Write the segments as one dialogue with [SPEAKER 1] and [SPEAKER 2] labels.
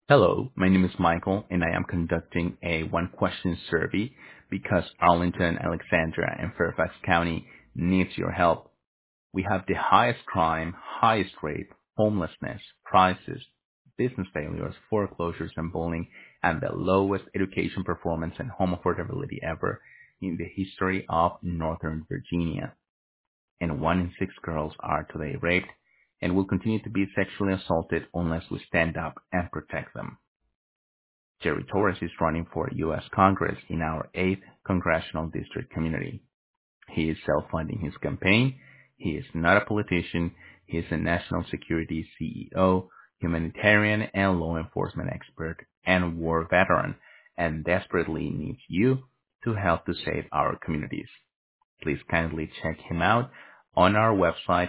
[SPEAKER 1] Hello, my name is Michael, and I am conducting a one-question survey because Arlington, Alexandria, and Fairfax County needs your help. We have the highest crime, highest rate, homelessness, prices, business failures, foreclosures, and bullying, and the lowest education performance and home affordability ever in the history of Northern Virginia. And 1 in 6 girls are today raped and will continue to be sexually assaulted unless we stand up and protect them. Jerry Torres is running for U.S. Congress in our 8th Congressional District community. He is self-funding his campaign. He is not a politician. He is a national security CEO, humanitarian and law enforcement expert, and war veteran, and desperately needs you to help to save our communities. Please kindly check him out on our website,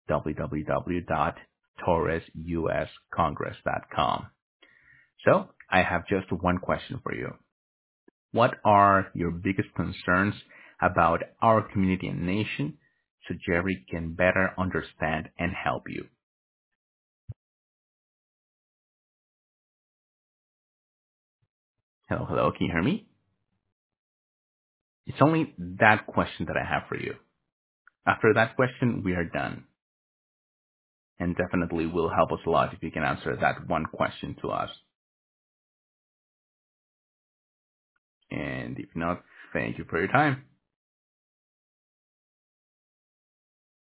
[SPEAKER 1] www.torresuscongress.com. So, I have just one question for you. What are your biggest concerns about our community and nation so Jerry can better understand and help you? Hello, hello, can you hear me? It's only that question that I have for you. After that question, we are done. And definitely will help us a lot if you can answer that one question to us. And if not, thank you for your time.